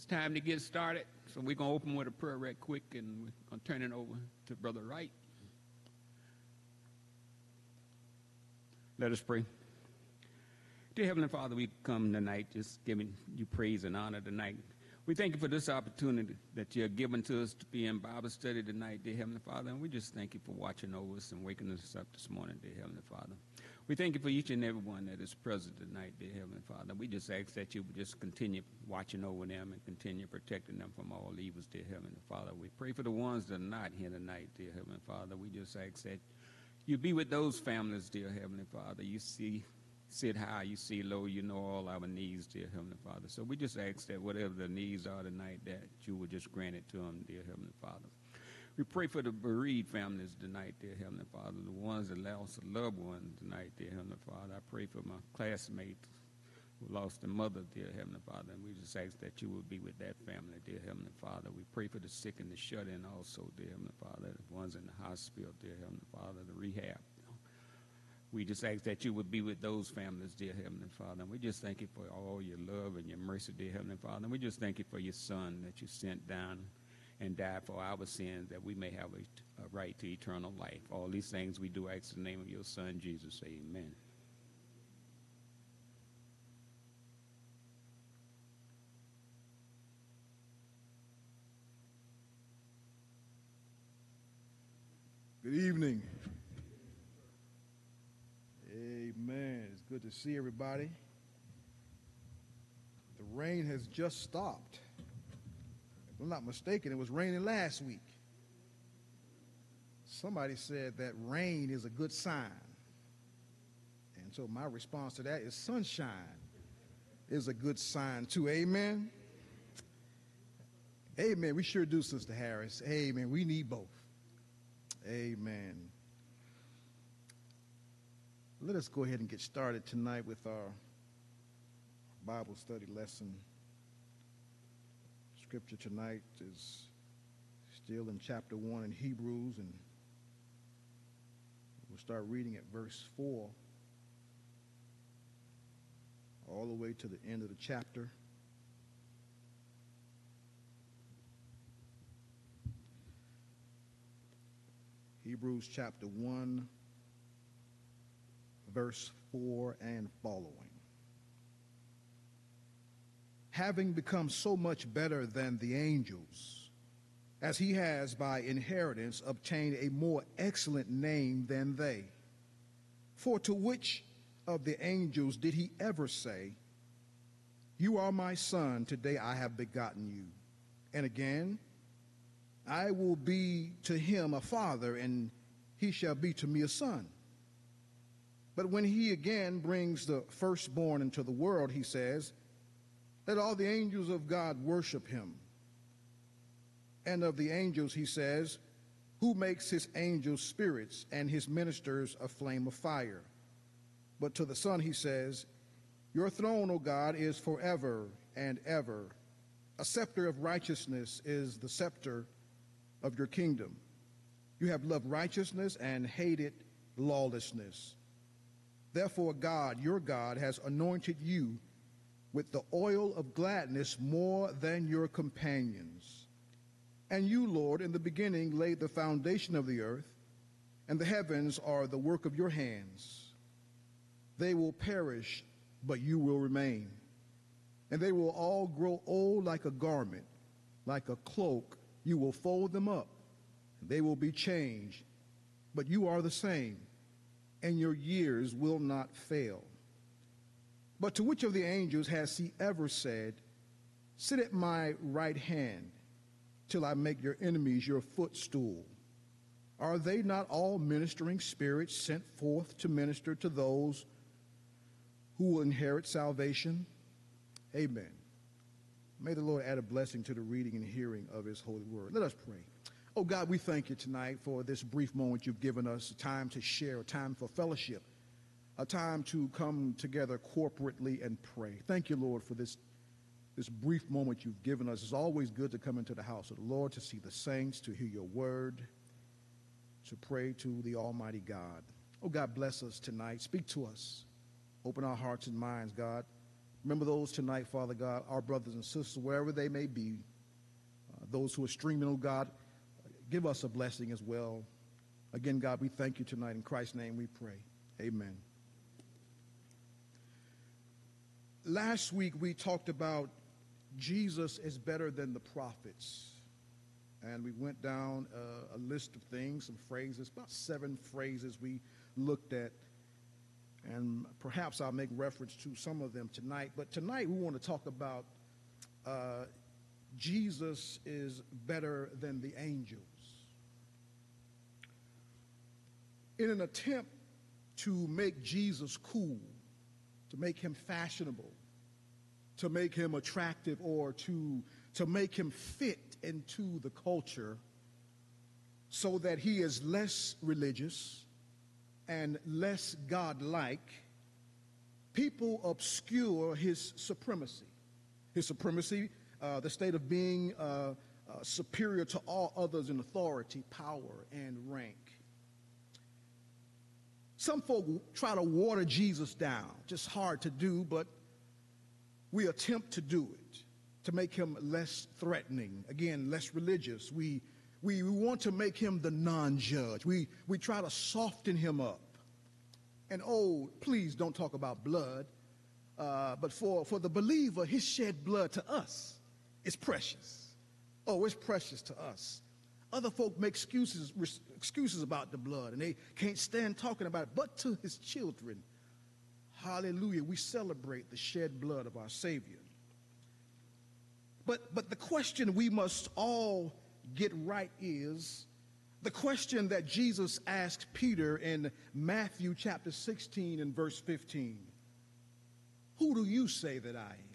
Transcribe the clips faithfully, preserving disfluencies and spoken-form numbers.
time to get started. So we're going to open with a prayer right quick, and we're going to turn it over to Brother Wright. Let us pray. Dear Heavenly Father, we come tonight just giving you praise and honor tonight. We thank you for this opportunity that you have given to us to be in Bible study tonight, dear Heavenly Father. And we just thank you for watching over us and waking us up this morning, dear Heavenly Father. We thank you for each and every one that is present tonight, dear Heavenly Father. We just ask that you would just continue watching over them and continue protecting them from all evils, dear Heavenly Father. We pray for the ones that are not here tonight, dear Heavenly Father. We just ask that you be with those families, dear Heavenly Father. You see, sit high, you see low, you know all our needs, dear Heavenly Father. So we just ask that whatever the needs are tonight, that you would just grant it to them, dear Heavenly Father. We pray for the bereaved families tonight, dear Heavenly Father, the ones that lost a loved one tonight, dear Heavenly Father. I pray for my classmates who lost a mother, dear Heavenly Father, and we just ask that you would be with that family, dear Heavenly Father. We pray for the sick and the shut-in also, dear Heavenly Father, the ones in the hospital, dear Heavenly Father, the rehab. We just ask that you would be with those families, dear Heavenly Father. And we just thank you for all your love and your mercy, dear Heavenly Father. And we just thank you for your Son that you sent down and died for our sins, that we may have a, a right to eternal life. All these things we do ask in the name of your Son, Jesus. Amen. Good evening. Amen. It's good to see everybody. The rain has just stopped. If I'm not mistaken, it was raining last week. Somebody said that rain is a good sign. And so my response to that is sunshine is a good sign too. Amen. Amen. We sure do, Sister Harris. Amen. We need both. Amen. Let us go ahead and get started tonight with our Bible study lesson. Scripture tonight is still in chapter one in Hebrews, and we'll start reading at verse four all the way to the end of the chapter. Hebrews chapter one, verse four and following. Having become so much better than the angels, as he has by inheritance obtained a more excellent name than they. For to which of the angels did he ever say, "You are my son, today I have begotten you"? And again, "I will be to him a father, and he shall be to me a son"? But when he again brings the firstborn into the world, he says, "Let all the angels of God worship him." And of the angels he says, "Who makes his angels spirits and his ministers a flame of fire?" But to the Son he says, "Your throne, O God, is forever and ever. A scepter of righteousness is the scepter of your kingdom. You have loved righteousness and hated lawlessness. Therefore God, your God, has anointed you with the oil of gladness more than your companions. And you, Lord, in the beginning laid the foundation of the earth, and the heavens are the work of your hands. They will perish, but you will remain. And they will all grow old like a garment, like a cloak. You will fold them up, and they will be changed. But you are the same, and your years will not fail. But to which of the angels has he ever said, "Sit at my right hand till I make your enemies your footstool"? Are they not all ministering spirits sent forth to minister to those who will inherit salvation? Amen. May the Lord add a blessing to the reading and hearing of his holy word. Let us pray. Oh God, we thank you tonight for this brief moment you've given us, a time to share, a time for fellowship, a time to come together corporately and pray. Thank you, Lord, for this, this brief moment you've given us. It's always good to come into the house of the Lord, to see the saints, to hear your word, to pray to the Almighty God. Oh God, bless us tonight. Speak to us. Open our hearts and minds, God. Remember those tonight, Father God, our brothers and sisters, wherever they may be, uh, those who are streaming, oh God, give us a blessing as well. Again, God, we thank you tonight. In Christ's name we pray. Amen. Last week we talked about Jesus is better than the prophets. And we went down uh, a list of things, some phrases, about seven phrases we looked at. And perhaps I'll make reference to some of them tonight. But tonight we want to talk about uh, Jesus is better than the angels. In an attempt to make Jesus cool, to make him fashionable, to make him attractive, or to, to make him fit into the culture so that he is less religious and less godlike, people obscure his supremacy. His supremacy, uh, the state of being uh, uh, superior to all others in authority, power, and rank. Some folk try to water Jesus down. Just hard to do, but we attempt to do it, to make him less threatening, again, less religious. We, we, we want to make him the non-judge. We, we try to soften him up. And oh, please don't talk about blood, uh, but for, for the believer, his shed blood to us is precious. Oh, it's precious to us. Other folk make excuses, excuses about the blood, and they can't stand talking about it. But to his children, hallelujah, we celebrate the shed blood of our Savior. But, but the question we must all get right is the question that Jesus asked Peter in Matthew chapter sixteen and verse fifteen. Who do you say that I am?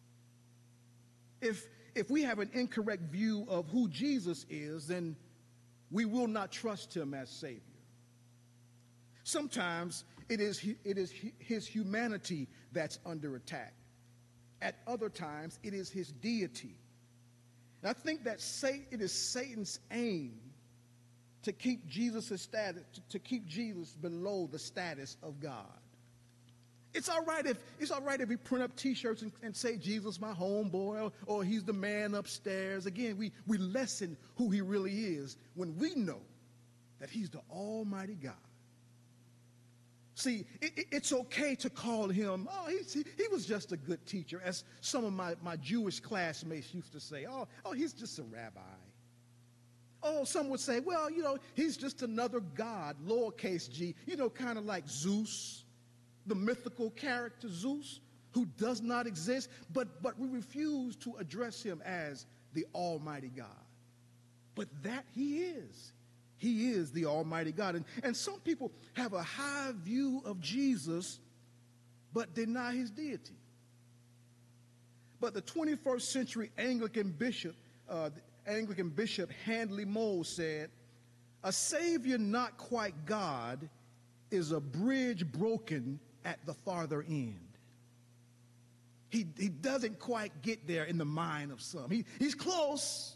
If, if we have an incorrect view of who Jesus is, then we will not trust him as Savior. Sometimes it is, it is his humanity that's under attack. At other times, it is his deity. And I think that it is Satan's aim to keep Jesus' status, to keep Jesus below the status of God. It's all right if it's all right if we print up T-shirts and, and say Jesus my homeboy, or, or he's the man upstairs. Again, we, we lessen who he really is when we know that he's the Almighty God. See, it, it, it's okay to call him, oh, he, he, he was just a good teacher, as some of my, my Jewish classmates used to say, oh, oh, he's just a rabbi. Oh, some would say, well, you know, he's just another god, lowercase g, you know, kind of like Zeus, the mythical character Zeus, who does not exist, but, but we refuse to address him as the Almighty God. But that he is. He is the Almighty God. And, and some people have a high view of Jesus, but deny his deity. But the twenty-first century Anglican bishop, uh, Anglican Bishop Handley Moe said, a Savior not quite God is a bridge broken at the farther end. He, he doesn't quite get there in the mind of some. He, he's close,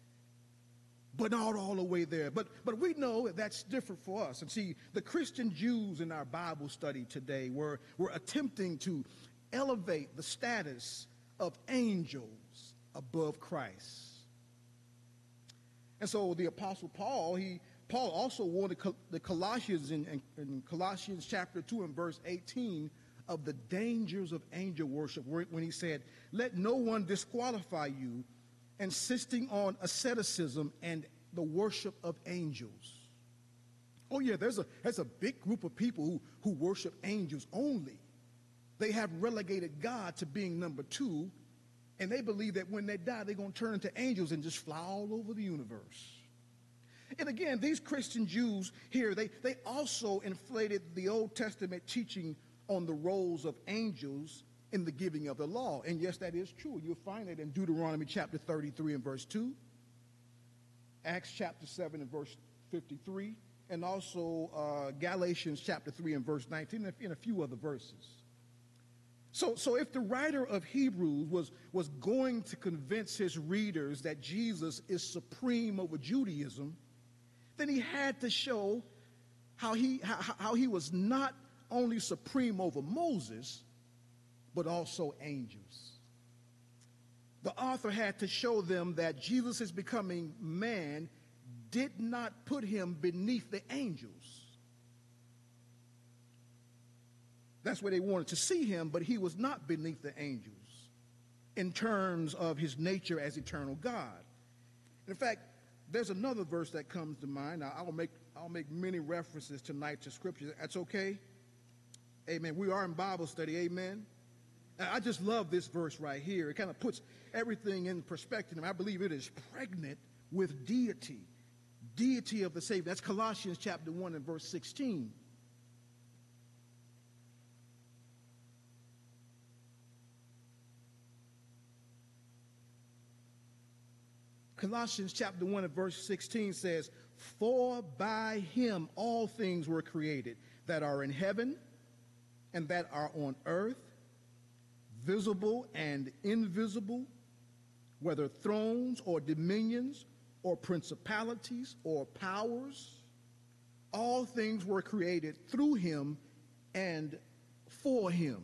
but not all the way there. But, but we know that that's different for us. And see, the Christian Jews in our Bible study today were, were attempting to elevate the status of angels above Christ. And so the Apostle Paul, he Paul also warned the Colossians in, in, in Colossians chapter two and verse eighteen of the dangers of angel worship when he said, let no one disqualify you, insisting on asceticism and the worship of angels. Oh yeah, there's a, there's a big group of people who, who worship angels only. They have relegated God to being number two, and they believe that when they die, they're going to turn into angels and just fly all over the universe. And again, these Christian Jews here, they, they also inflated the Old Testament teaching on the roles of angels in the giving of the law. And yes, that is true. You'll find it in Deuteronomy chapter thirty-three and verse two, Acts chapter seven and verse fifty-three, and also uh, Galatians chapter three and verse nineteen, and a few other verses. So, so if the writer of Hebrews was, was going to convince his readers that Jesus is supreme over Judaism, then he had to show how he, how, how he was not only supreme over Moses, but also angels. The author had to show them that Jesus' becoming man did not put him beneath the angels. That's where they wanted to see him, but he was not beneath the angels in terms of his nature as eternal God. In fact, there's another verse that comes to mind. Now, I'll make, I'll make many references tonight to Scripture. That's okay? Amen. We are in Bible study. Amen. And I just love this verse right here. It kind of puts everything in perspective. I believe it is pregnant with deity, deity of the Savior. That's Colossians chapter one and verse sixteen. Colossians chapter one and verse sixteen says, "For by him all things were created that are in heaven and that are on earth, visible and invisible, whether thrones or dominions or principalities or powers. All things were created through him and for him."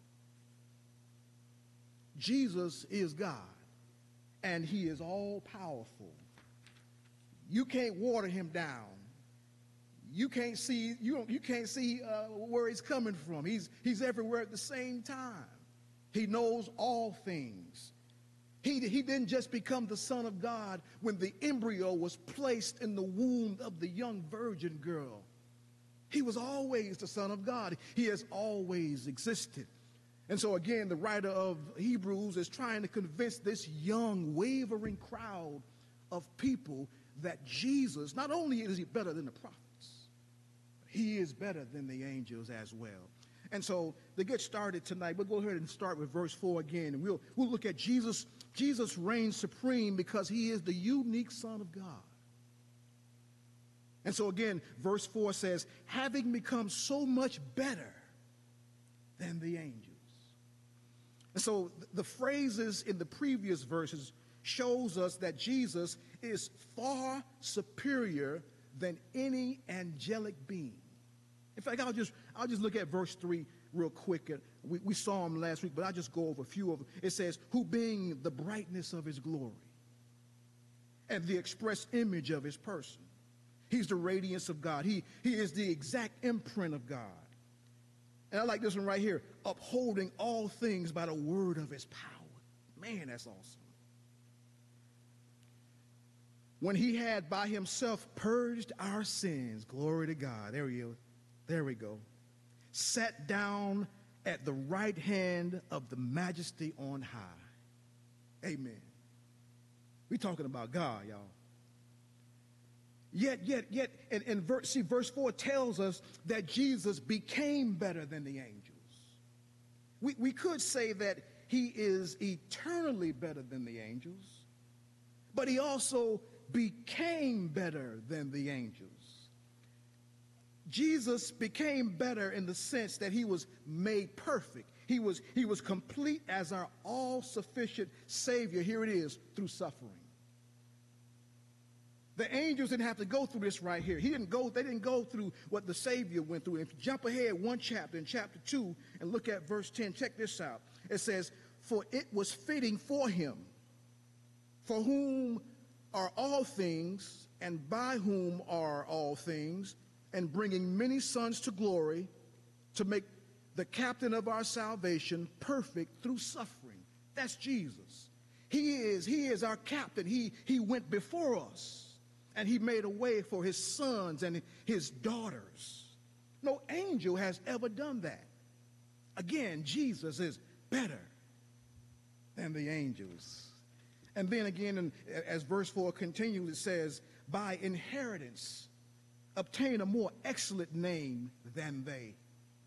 Jesus is God, and he is all powerful. You can't water him down. You can't see, you don't, you can't see uh, where he's coming from. He's, he's everywhere at the same time. He knows all things. He, he didn't just become the Son of God when the embryo was placed in the womb of the young virgin girl. He was always the Son of God. He has always existed. And so again, the writer of Hebrews is trying to convince this young, wavering crowd of people that Jesus, not only is he better than the prophets, he is better than the angels as well. And so to get started tonight, we'll go ahead and start with verse four again. And we'll, we'll look at Jesus. Jesus reigns supreme because he is the unique Son of God. And so again, verse four says, having become so much better than the angels. And so the phrases in the previous verses shows us that Jesus is far superior than any angelic being. In fact, I'll just, I'll just look at verse three real quick. We, we saw him last week, but I'll just go over a few of them. It says, who being the brightness of his glory and the express image of his person. He's the radiance of God. He, he is the exact imprint of God. And I like this one right here, upholding all things by the word of his power. Man, that's awesome. When he had by himself purged our sins, glory to God, there we go, there we go, sat down at the right hand of the majesty on high. Amen. We're talking about God, y'all. Yet, yet, yet, and, and verse, see, verse four tells us that Jesus became better than the angels. We, we could say that he is eternally better than the angels, but he also became better than the angels. Jesus became better in the sense that he was made perfect. He was, he was complete as our all-sufficient Savior. Here it is, through suffering. The angels didn't have to go through this right here. He didn't go, they didn't go through what the Savior went through. If you jump ahead one chapter, in chapter two, and look at verse ten, check this out. It says, for it was fitting for him, for whom are all things, and by whom are all things, and bringing many sons to glory, to make the captain of our salvation perfect through suffering. That's Jesus. He is, he is our captain. He, he went before us. And he made a way for his sons and his daughters. No angel has ever done that. Again, Jesus is better than the angels. And then again, in, as verse four continues, it says, by inheritance, obtain a more excellent name than they.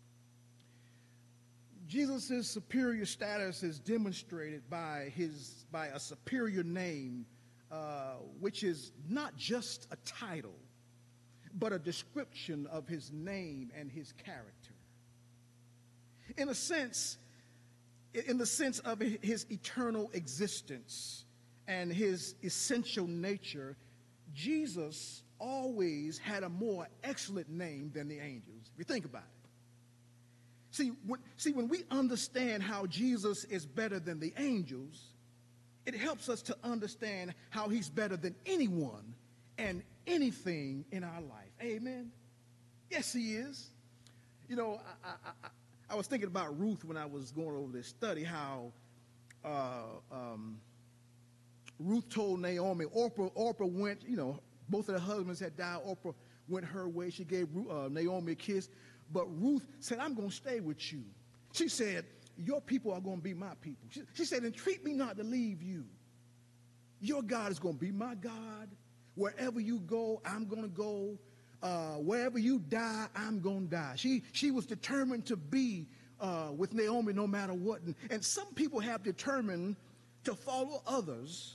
Jesus' superior status is demonstrated by, his, by a superior name, Uh, which is not just a title, but a description of his name and his character. In a sense, in the sense of his eternal existence and his essential nature, Jesus always had a more excellent name than the angels, if you think about it. See when, see, when we understand how Jesus is better than the angels, it helps us to understand how he's better than anyone and anything in our life. Amen? Yes, he is. You know, I, I, I, I was thinking about Ruth when I was going over this study, how uh, um, Ruth told Naomi, Orpah, Orpah went, you know, both of the husbands had died. Orpah went her way. She gave uh, Naomi a kiss. But Ruth said, I'm going to stay with you. She said, your people are going to be my people. She, she said, entreat me not to leave you. Your God is going to be my God. Wherever you go, I'm going to go. Uh, wherever you die, I'm going to die. She, she was determined to be uh, with Naomi no matter what. And, and some people have determined to follow others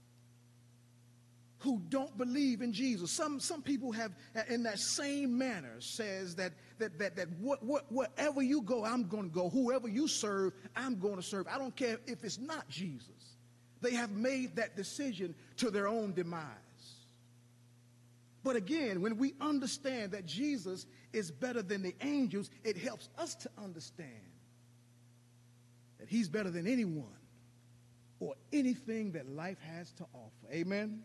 who don't believe in Jesus. Some, some people have, in that same manner, says that, that, that, that what, what, wherever you go, I'm going to go. Whoever you serve, I'm going to serve. I don't care if it's not Jesus. They have made that decision to their own demise. But again, when we understand that Jesus is better than the angels, it helps us to understand that he's better than anyone or anything that life has to offer. Amen?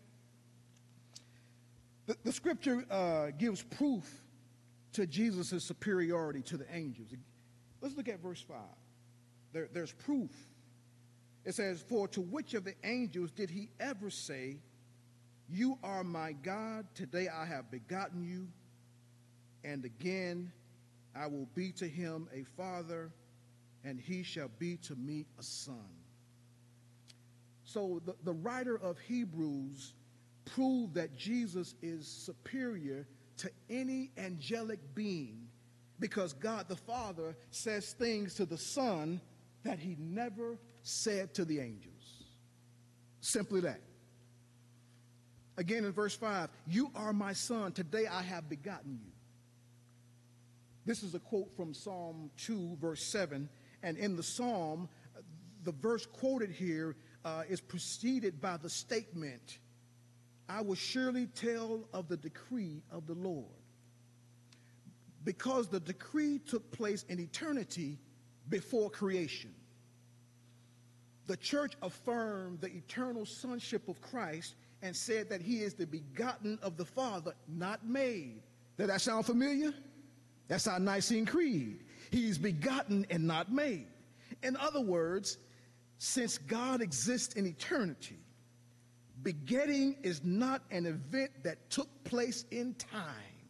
The, the scripture uh, gives proof to Jesus' superiority to the angels. Let's look at verse five. There, there's proof. It says, for to which of the angels did he ever say, you are my God, today I have begotten you, and again I will be to him a father, and he shall be to me a son. So the, the writer of Hebrews proved that Jesus is superior to any angelic being because God the Father says things to the Son that he never said to the angels. Simply that. Again in verse five, you are my son, today I have begotten you. This is a quote from Psalm two, verse seven, and in the psalm, the verse quoted here uh, is preceded by the statement, I will surely tell of the decree of the Lord. Because the decree took place in eternity before creation. The church affirmed the eternal sonship of Christ and said that he is the begotten of the Father, not made. Does that sound familiar? That's our Nicene Creed. He's begotten and not made. In other words, since God exists in eternity, begetting is not an event that took place in time.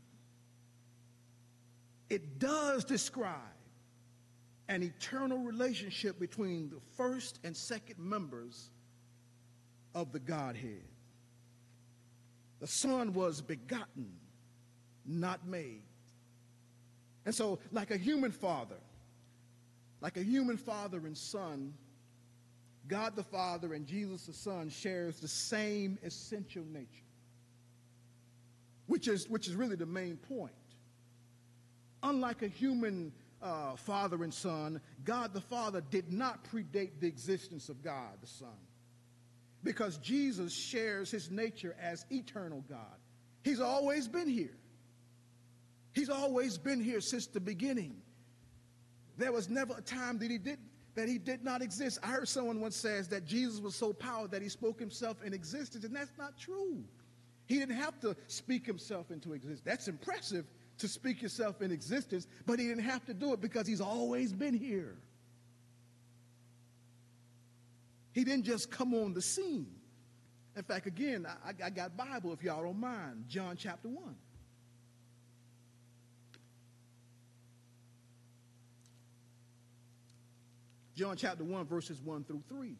It does describe an eternal relationship between the first and second members of the Godhead. The Son was begotten, not made. And so, like a human father, like a human father and son, God the Father and Jesus the Son shares the same essential nature, which is, which is really the main point. Unlike a human uh, father and son, God the Father did not predate the existence of God the Son, because Jesus shares his nature as eternal God. He's always been here. He's always been here since the beginning. There was never a time that he did that he did not exist. I heard someone once says that Jesus was so powerful that he spoke himself in existence, and that's not true. He didn't have to speak himself into existence. That's impressive to speak yourself in existence, but he didn't have to do it because he's always been here. He didn't just come on the scene. In fact, again, I, I got Bible if y'all don't mind. John chapter one. John chapter one, verses one through three.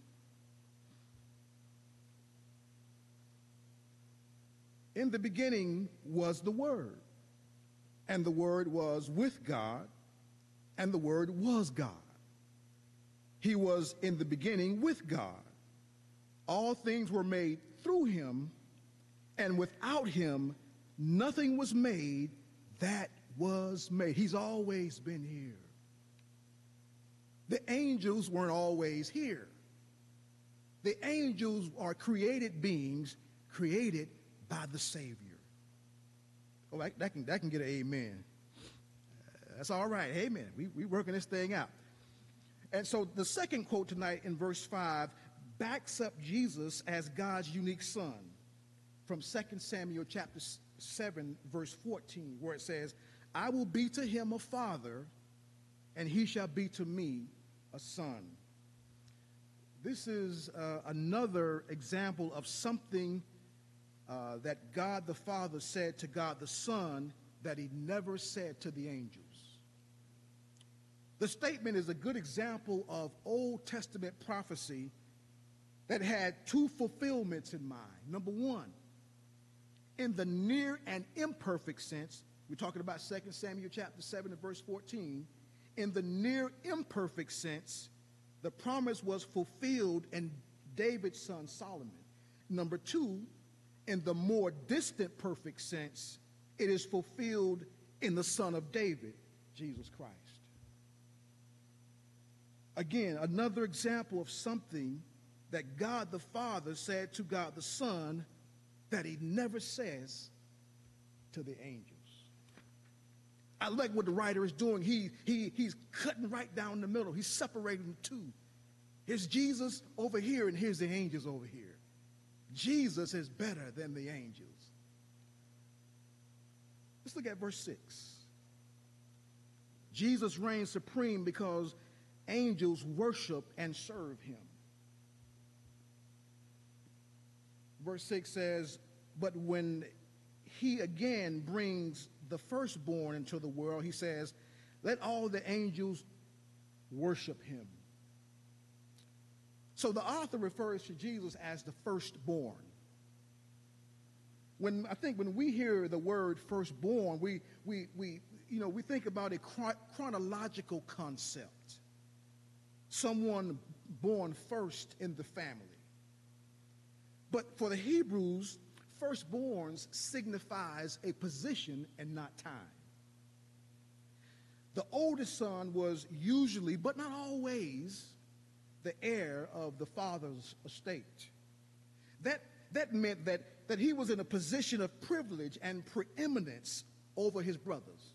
In the beginning was the Word, and the Word was with God, and the Word was God. He was in the beginning with God. All things were made through him, and without him, nothing was made that was made. He's always been here. The angels weren't always here. The angels are created beings created by the Savior. Oh, that, that, can, that can get an amen. Uh, That's all right. Amen. We we working this thing out. And so the second quote tonight in verse five backs up Jesus as God's unique son from Second Samuel chapter seven, verse fourteen, where it says, I will be to him a father, and he shall be to me a son. This is uh, another example of something uh, that God the Father said to God the Son that he never said to the angels. The statement is a good example of Old Testament prophecy that had two fulfillments in mind. Number one, in the near and imperfect sense, we're talking about Second Samuel chapter seven and verse fourteen, in the near imperfect sense, the promise was fulfilled in David's son Solomon. Number two, in the more distant perfect sense, it is fulfilled in the Son of David, Jesus Christ. Again, another example of something that God the Father said to God the Son that he never says to the angels. I like what the writer is doing. He, he, he's cutting right down the middle. He's separating the two. Here's Jesus over here, and here's the angels over here. Jesus is better than the angels. Let's look at verse six. Jesus reigns supreme because angels worship and serve him. Verse six says, but when he again brings the firstborn into the world, he says, let all the angels worship him. So the author refers to Jesus as the firstborn. When I think when we hear the word firstborn, we we we you know we think about a chronological concept. Someone born first in the family. But for the Hebrews, firstborns signifies a position and not time. The oldest son was usually, but not always, the heir of the father's estate. That, that meant that, that he was in a position of privilege and preeminence over his brothers.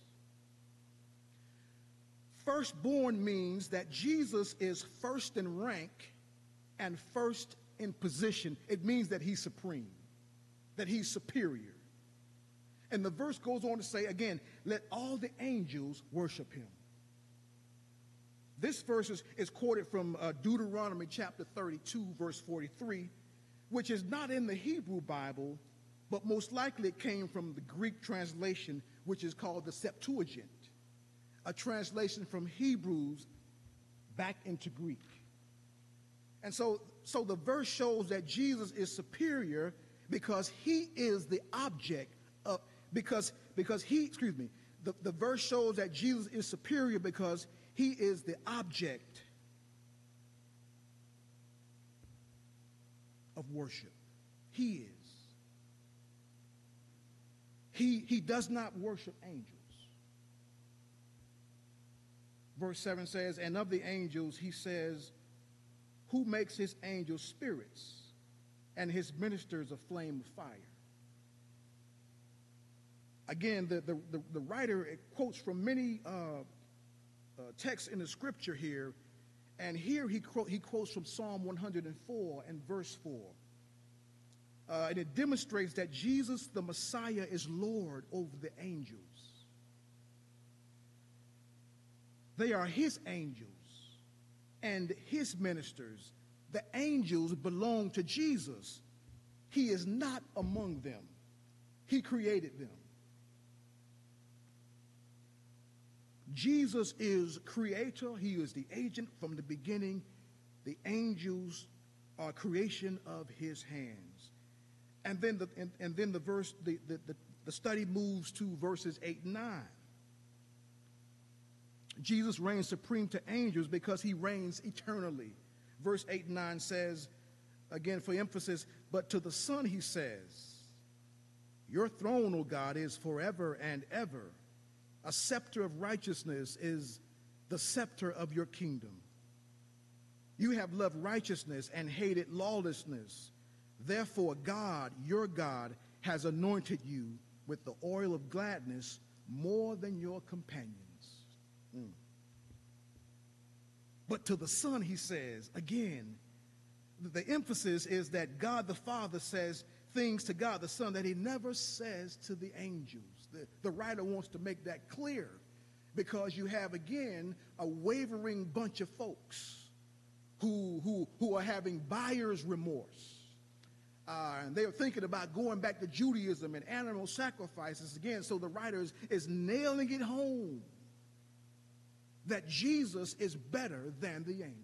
Firstborn means that Jesus is first in rank and first in position. It means that he's supreme, that he's superior. And the verse goes on to say, again, let all the angels worship him. This verse is, is quoted from uh, Deuteronomy chapter thirty-two, verse forty-three, which is not in the Hebrew Bible, but most likely it came from the Greek translation, which is called the Septuagint, a translation from Hebrews back into Greek. And so, so the verse shows that Jesus is superior because he is the object of, because, because he, excuse me, the, the verse shows that Jesus is superior because he is the object of worship. He is. He, he does not worship angels. Verse seven says, and of the angels, he says, who makes his angels spirits and his ministers a flame of fire. Again, the, the, the, the writer quotes from many uh, uh, texts in the scripture here, and here he, quote, he quotes from Psalm one hundred four and verse four. Uh, and it demonstrates that Jesus, the Messiah, is Lord over the angels. They are his angels and his ministers. The angels belong to Jesus. He is not among them. He created them. Jesus is creator. He is the agent from the beginning. The angels are creation of his hands. And then the, and, and then the verse, the, the, the, the study moves to verses eight and nine. Jesus reigns supreme to angels because he reigns eternally. Verse eight and nine says, again for emphasis, but to the Son he says, your throne, O God, is forever and ever. A scepter of righteousness is the scepter of your kingdom. You have loved righteousness and hated lawlessness. Therefore, God, your God, has anointed you with the oil of gladness more than your companions. Mm. But to the Son, he says, again, the emphasis is that God the Father says things to God the Son that he never says to the angels. The, the writer wants to make that clear because you have, again, a wavering bunch of folks who, who, who are having buyer's remorse. Uh, and they are thinking about going back to Judaism and animal sacrifices again. So the writer is, is nailing it home that Jesus is better than the angels.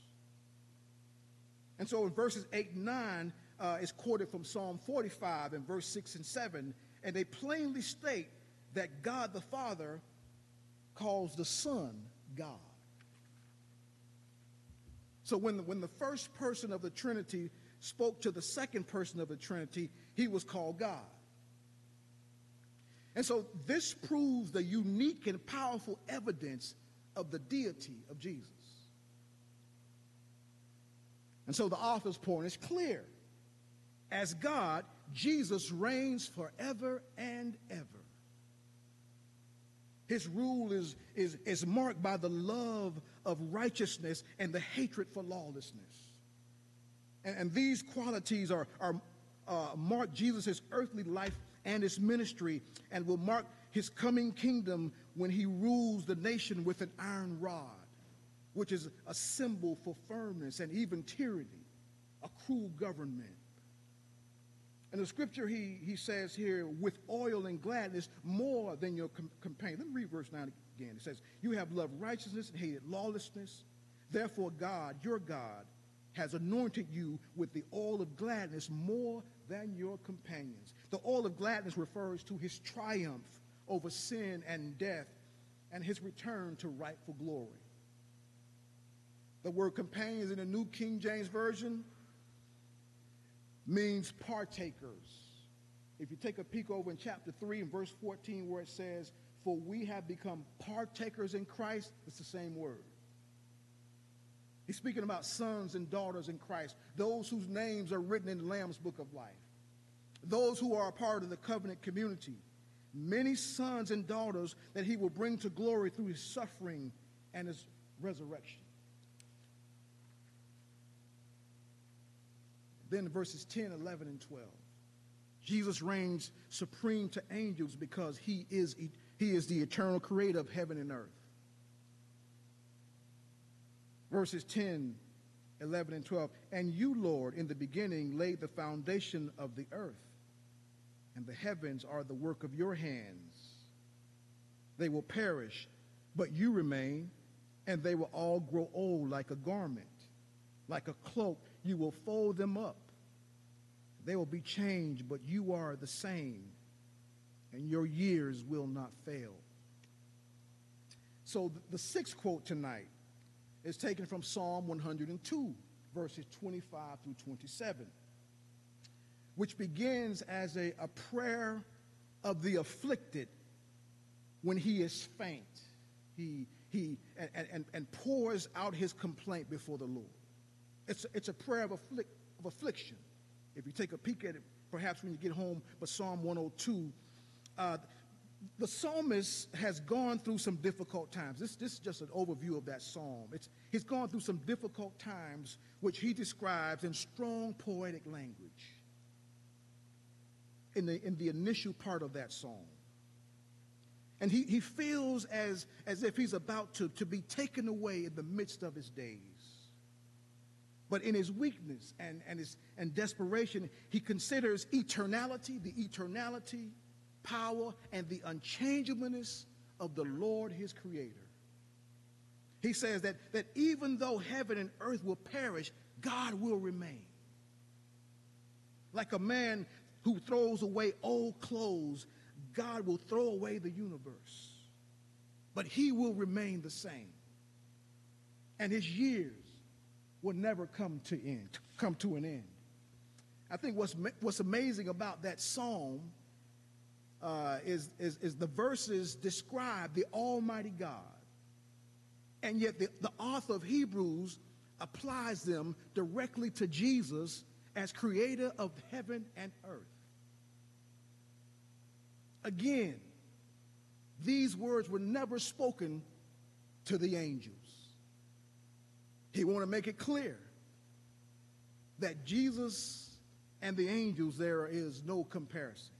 And so in verses eight and nine, uh, is quoted from Psalm forty-five and verse six and seven, and they plainly state that God the Father calls the Son God. So when the, when the first person of the Trinity spoke to the second person of the Trinity, he was called God. And so this proves the unique and powerful evidence of the deity of Jesus. And so the author's point is clear. As God, Jesus reigns forever and ever. His rule is, is, is marked by the love of righteousness and the hatred for lawlessness. And, and these qualities are, are uh, mark Jesus' earthly life and his ministry, and will mark his coming kingdom when he rules the nation with an iron rod, which is a symbol for firmness and even tyranny, a cruel government. And the scripture he, he says here, with oil and gladness more than your com- companion. Let me read verse nine again. It says, you have loved righteousness and hated lawlessness. Therefore God, your God, has anointed you with the oil of gladness more than your companions. The oil of gladness refers to his triumph over sin and death and his return to rightful glory. The word companions in the New King James Version means partakers. If you take a peek over in chapter three and verse fourteen where it says, for we have become partakers in Christ, it's the same word. He's speaking about sons and daughters in Christ, those whose names are written in the Lamb's Book of Life, those who are a part of the covenant community, many sons and daughters that he will bring to glory through his suffering and his resurrection. Then verses ten, eleven, and twelve. Jesus reigns supreme to angels because he is, he is the eternal creator of heaven and earth. Verses ten, eleven, and twelve. And you, Lord, in the beginning laid the foundation of the earth, and the heavens are the work of your hands. They will perish, but you remain, and they will all grow old like a garment. Like a cloak, you will fold them up. They will be changed, but you are the same, and your years will not fail. So the sixth quote tonight is taken from Psalm one hundred two, verses twenty-five through twenty-seven, which begins as a, a prayer of the afflicted when he is faint. He, he and, and, and pours out his complaint before the Lord. It's, it's a prayer of, afflic, of affliction. If you take a peek at it, perhaps when you get home, but Psalm one oh two, uh, the psalmist has gone through some difficult times. This, this is just an overview of that psalm. It's, he's gone through some difficult times, which he describes in strong poetic language in the, in the initial part of that psalm. And he, he feels as, as if he's about to, to be taken away in the midst of his days. But in his weakness and, and, his, and desperation, he considers eternality, the eternality, power, and the unchangeableness of the Lord his creator. He says that, that even though heaven and earth will perish, God will remain. Like a man who throws away old clothes, God will throw away the universe. But he will remain the same. And his years will never come to end, come to an end. I think what's, what's amazing about that psalm uh, is, is, is the verses describe the Almighty God. And yet the, the author of Hebrews applies them directly to Jesus as creator of heaven and earth. Again, these words were never spoken to the angels. He want to make it clear that Jesus and the angels, there is no comparison.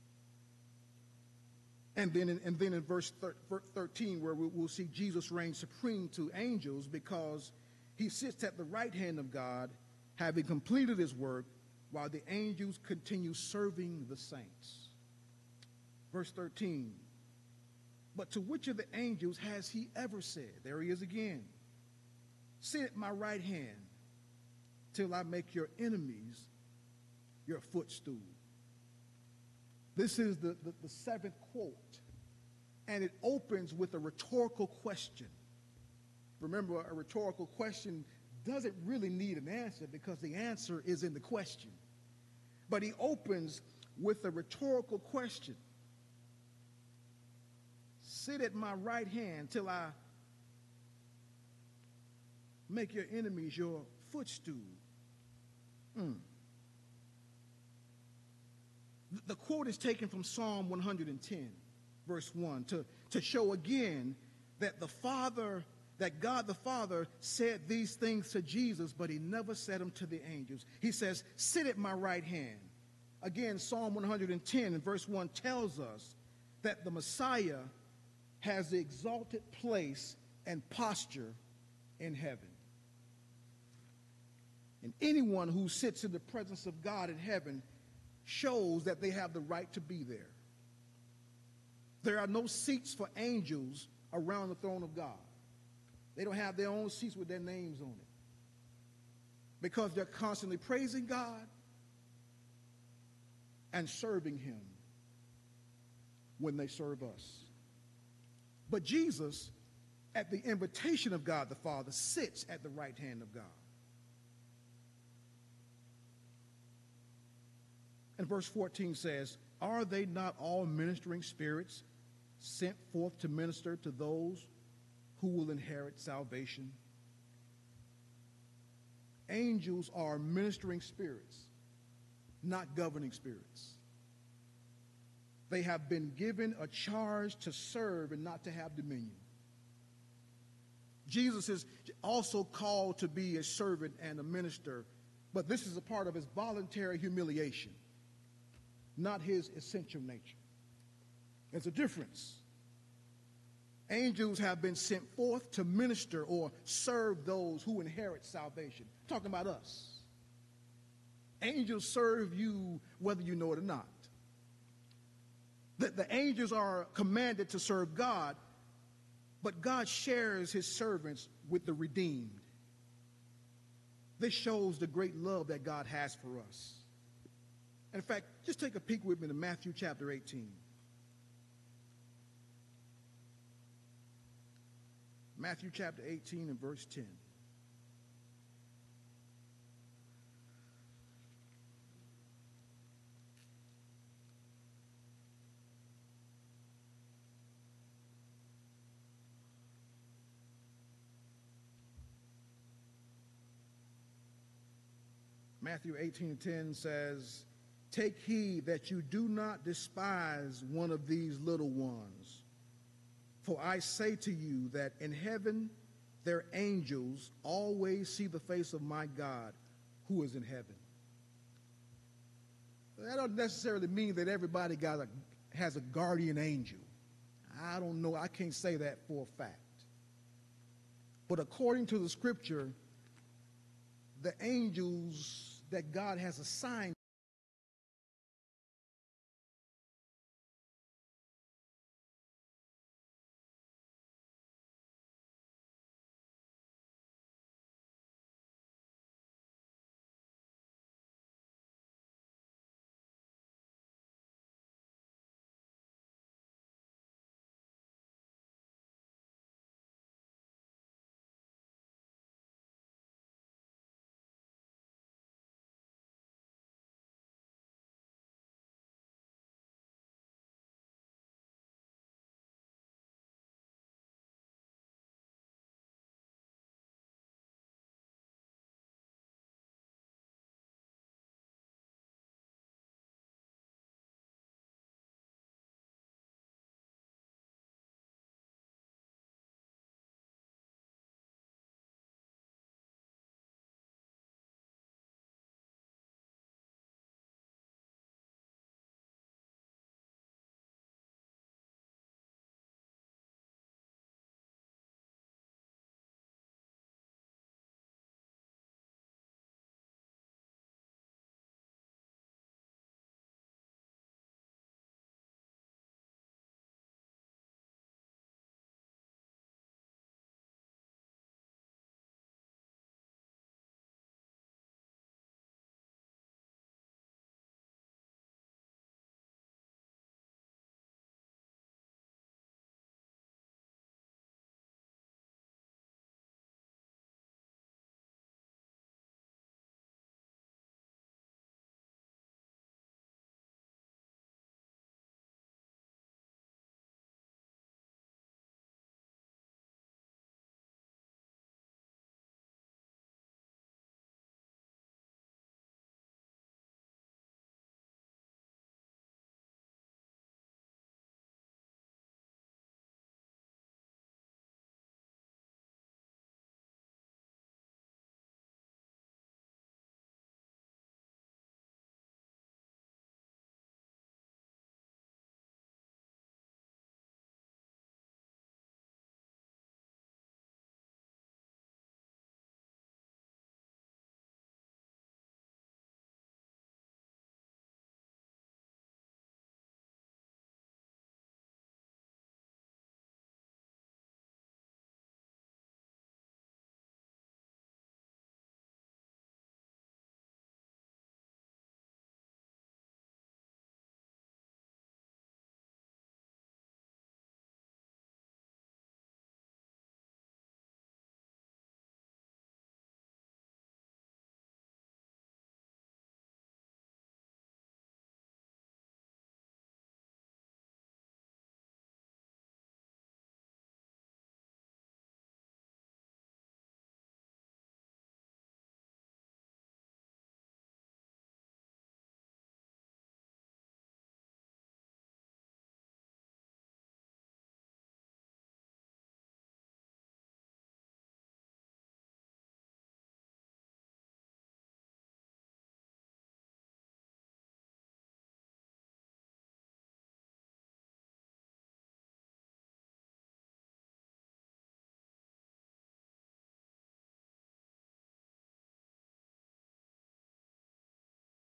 And then in, and then in verse thirteen, where we'll see Jesus reign supreme to angels because he sits at the right hand of God, having completed his work, while the angels continue serving the saints. Verse thirteen, but to which of the angels has he ever said, there he is again, sit at my right hand till I make your enemies your footstool. This is the, the, the seventh quote, and it opens with a rhetorical question. Remember, a rhetorical question doesn't really need an answer because the answer is in the question. But he opens with a rhetorical question. Sit at my right hand till I make your enemies your footstool. Mm. The quote is taken from Psalm one hundred ten, verse one, to, to show again that the Father, that God the Father said these things to Jesus, but he never said them to the angels. He says, sit at my right hand. Again, Psalm one hundred ten and verse one tells us that the Messiah has the exalted place and posture in heaven. And anyone who sits in the presence of God in heaven shows that they have the right to be there. There are no seats for angels around the throne of God. They don't have their own seats with their names on it, because they're constantly praising God and serving him when they serve us. But Jesus, at the invitation of God the Father, sits at the right hand of God. And verse fourteen says, are they not all ministering spirits sent forth to minister to those who will inherit salvation? Angels are ministering spirits, not governing spirits. They have been given a charge to serve and not to have dominion. Jesus is also called to be a servant and a minister, but this is a part of his voluntary humiliation, not his essential nature. There's a difference. Angels have been sent forth to minister or serve those who inherit salvation. I'm talking about us. Angels serve you whether you know it or not. The, the angels are commanded to serve God, but God shares his servants with the redeemed. This shows the great love that God has for us. In fact, just take a peek with me to Matthew chapter eighteen. Matthew chapter eighteen and verse ten. Matthew eighteen and ten says, take heed that you do not despise one of these little ones. For I say to you that in heaven their angels always see the face of my God who is in heaven. That doesn't necessarily mean that everybody got a, has a guardian angel. I don't know. I can't say that for a fact. But according to the scripture, the angels that God has assigned